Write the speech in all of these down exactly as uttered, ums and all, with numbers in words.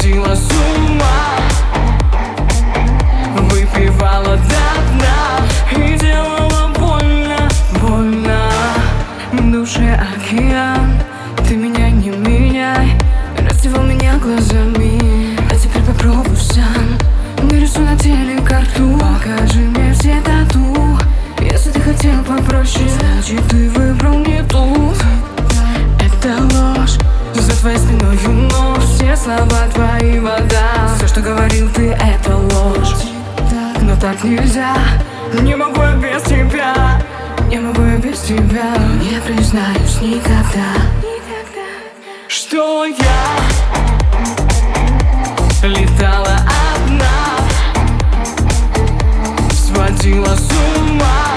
сводила с ума, выпивала до дна и делала больно, больно. В душе океан, ты меня не меняй, раздевал меня глазами, а теперь попробуй сам. Нарисуй на теле карту, покажи мне все тату. Если ты хотел попроще, значит ты выбрал не ту. Это ложь, за твоей спиною нож, все слова твои вода. Все, что говорил ты, это ложь. Но так нельзя, не могу я без тебя, не могу я без тебя. Не признаюсь никогда, что я летала одна, сводила с ума,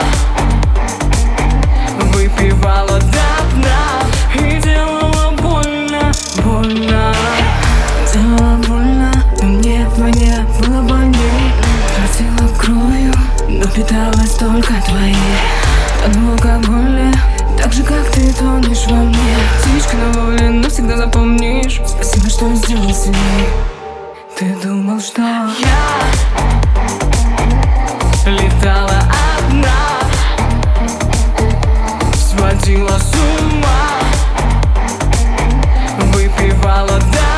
выпивала до дна и делала больно, больно. Делала больно, но мне вдвойне было больней. Тратила кровью, но питалась только твоей. Тону в алкоголе, так же как ты тонешь во мне. Птичка на воле, навсегда запомнишь. Спасибо, что сделал сильней. Ты думал, что я летала одна, сводила с ума, выпивала до